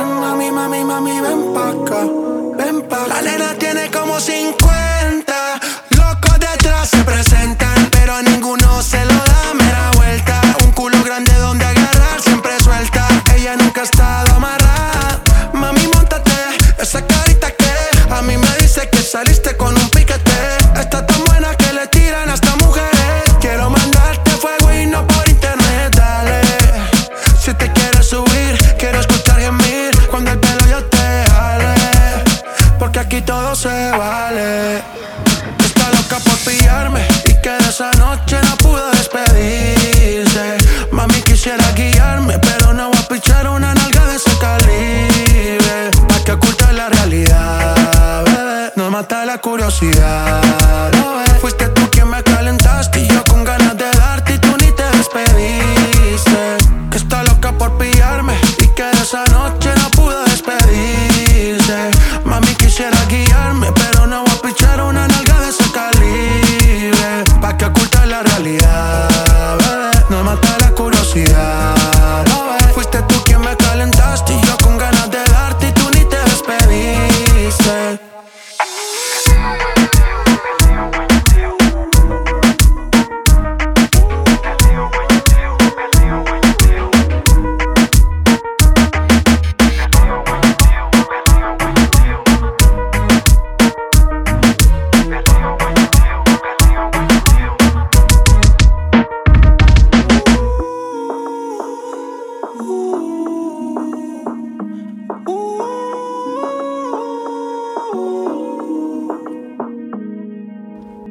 Mami, mami, mami, ven pa' acá, ven pa' acá. La nena tiene como 50, locos detrás se presentan, pero a ninguno se lo da mera vuelta. Un culo grande donde agarrar, siempre suelta. Ella nunca ha estado amarrada. Mami, móntate, esa carita que a mí me dice que saliste con un piquete. Está tan buena que le tiran hasta mujeres. Quiero mandarte fuego y no por internet, dale. Si te quieres subir, quiero escuchar gemir cuando el pelo yo te jale, porque aquí todo se vale. Está loca por pillarme y que de esa noche no pudo despedirse. Mami quisiera guiarme, pero no voy a pichar una nalga de ese calibre. Pa' que ocultar la realidad, bebé, no mata la curiosidad, no, fuiste tú quien me calentaste y yo con ganas de darte y tú ni te despediste. Que está loca por pillarme y que de esa noche no pudo despedirse.